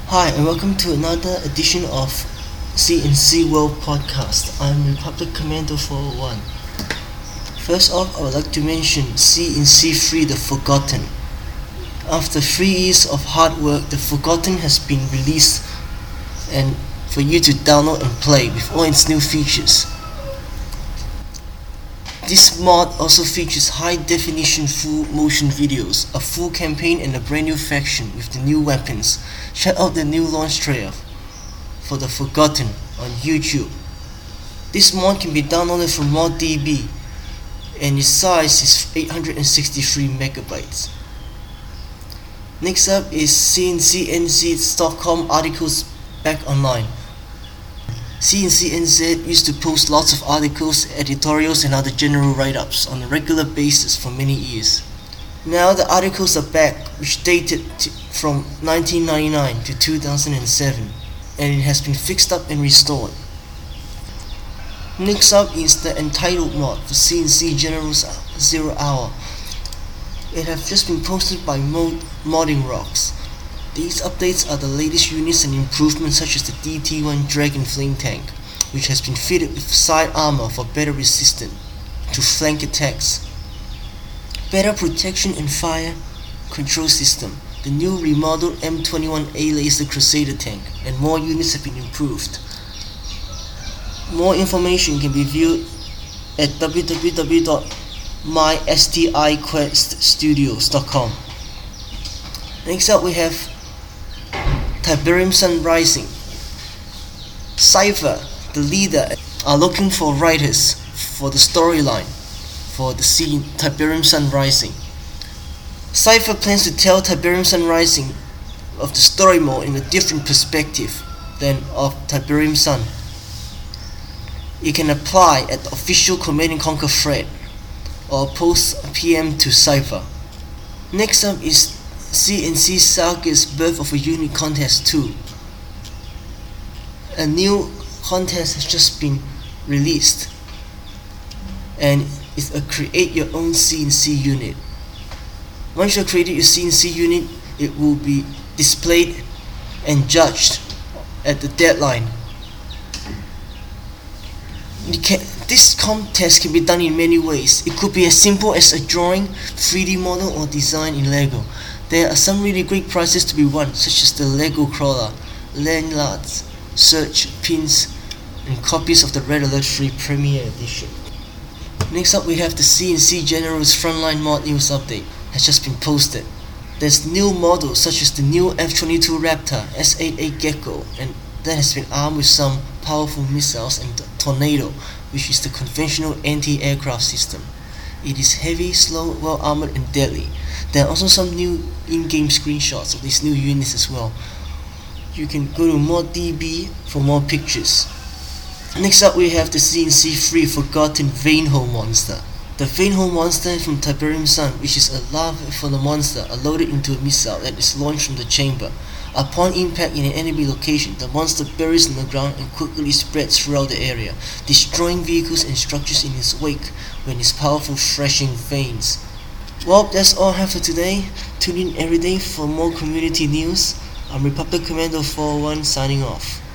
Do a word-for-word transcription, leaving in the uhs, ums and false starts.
Hi, and welcome to another edition of C N C World Podcast. I'm Republic Commando four oh one. First off, I would like to mention C N C three The Forgotten. After three years of hard work, The Forgotten has been released and for you to download and play with all its new features. This mod also features high-definition full motion videos, a full campaign and a brand new faction with the new weapons. Check out the new launch trailer for The Forgotten on YouTube. This mod can be downloaded from ModDB and its size is eight hundred sixty-three megabytes. Next up is C N C N Z dot com articles back online. C N C N Z used to post lots of articles, editorials and other general write-ups on a regular basis for many years. Now the articles are back, which dated to, from nineteen ninety-nine to two thousand seven, and it has been fixed up and restored. Next up is the Entitled mod for C N C General's Zero Hour. It has just been posted by Mod- Modding Rocks. These updates are the latest units and improvements such as the D T one Dragon Flame Tank, which has been fitted with side armor for better resistance to flank attacks, better protection and fire control system, the new remodeled M twenty-one A Laser Crusader tank, and more units have been improved. More information can be viewed at w w w dot my stiquest studios dot com. Next up we have Tiberium Sun Rising. Cypher, the leader, are looking for writers for the storyline for the scene Tiberium Sun Rising. Cypher plans to tell Tiberium Sun Rising of the story mode in a different perspective than of Tiberium Sun. You can apply at the official Command and Conquer thread or post a P M to Cypher. Next up is C N C Saga's Birth of a Unit Contest two. A new contest has just been released and it's a create your own C N C unit. Once you have created your C N C unit, it will be displayed and judged at the deadline. You can, this contest can be done in many ways. It could be as simple as a drawing, three D model or design in Lego. There are some really great prizes to be won, such as the Lego Crawler, lanyards, search pins, and copies of the Red Alert three Premier Edition. Next up we have the C N C General's Frontline Mod News Update has just been posted. There's new models such as the new F twenty-two Raptor, S eighty-eight Gecko, and that has been armed with some powerful missiles, and the Tornado, which is the conventional anti-aircraft system. It is heavy, slow, well armored and deadly. There are also some new in-game screenshots of these new units as well. You can go to ModDB for more pictures. Next up we have the C N C three Forgotten Veinhold monster. The Veinhold monster from Tiberium Sun, which is a larva for the monster, are loaded into a missile that is launched from the chamber. Upon impact in an enemy location, the monster buries in the ground and quickly spreads throughout the area, destroying vehicles and structures in its wake when its powerful thrashing veins. Well, that's all I have for today. Tune in every day for more community news. I'm Republic Commando four oh one signing off.